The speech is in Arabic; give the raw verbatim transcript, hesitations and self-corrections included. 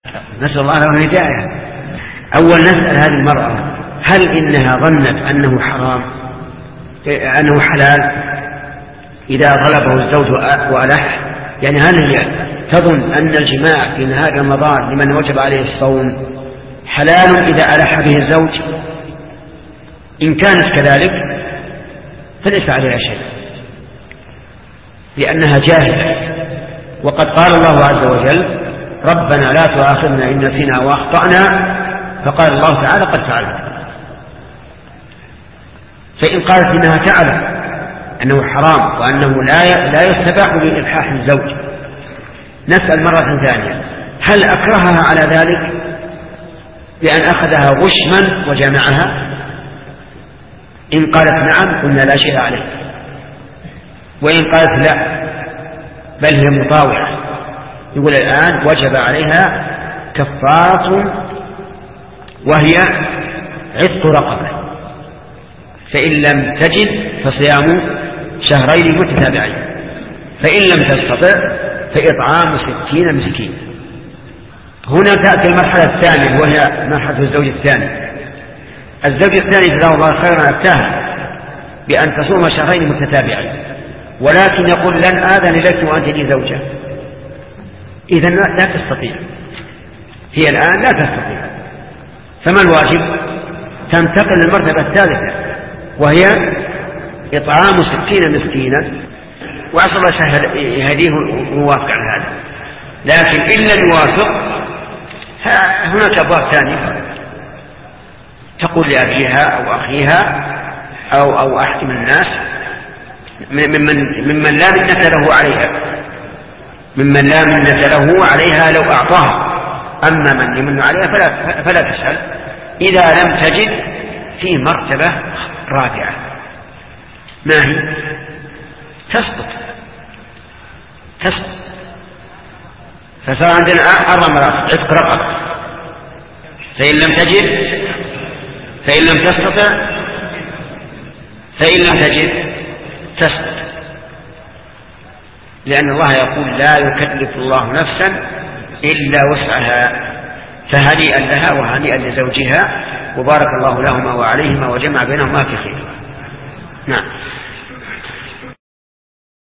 نسأل الله له الهداية. أول نسأل هذه المرأة هل إنها ظنت أنه حرام أنه حلال إذا طلبه الزوج وألح؟ يعني هل هي تظن أن الجماع في نهار رمضان لمن وجب عليه الصوم حلال إذا ألح به الزوج؟ إن كانت كذلك فليس عليها شيء، لأنها جاهلة. وقد قال الله عز وجل ربنا لا تؤاخذنا إن نسينا وأخطأنا، فقال الله تعالى قد فعلت. فإن قالت إنها تعلم أنه حرام وأنه لا لا يستباح بإلحاح الزوج، نسأل مرة ثانية هل أكرهها على ذلك بأن أخذها غشما وجمعها؟ إن قالت نعم قلنا لا شيء عليه، وإن قالت لا بل هي مطاوعة يقول الآن وجب عليها كفارة وهي عتق رقبة، فإن لم تجد فصيام شهرين متتابعين، فإن لم تستطع فإطعام ستين مسكين. هنا تأتي المرحلة الثانية وهي مرحلة الزوج الثاني. الزوج الثاني جزاه الله خيرا أفتاه بأن تصوم شهرين متتابعين، ولكن يقول لن آذن لك وأنت لي زوجة، إذن لا تستطيع، هي الآن لا تستطيع. فما الواجب؟ تنتقل للمرتبة الثالثة وهي إطعام ستين مسكينا، وأسأل الله يهديه ويوافق على هذا. لكن إن لم يوافق هناك أبواب ثانية، تقول لأبيها أو أخيها أو, أو أحد من الناس ممن, ممن لا منة له عليها ممن لا منة له عليها لو أعطاها، أما من يمن عليها فلا, فلا تسأل. إذا لم تجد في مرتبة رابعة، ما هي؟ تسقط تسقط فصار عندنا أربع مراتب: عتق رقبة، فإن لم تجد، فإن لم تستطع، فإن لم تجد تسقط، لأن الله يقول لا يكلف الله نفسا إلا وسعها. فهنيئا لها وهنيئا لزوجها، وبارك الله لهما وعليهما وجمع بينهما في خير. نعم.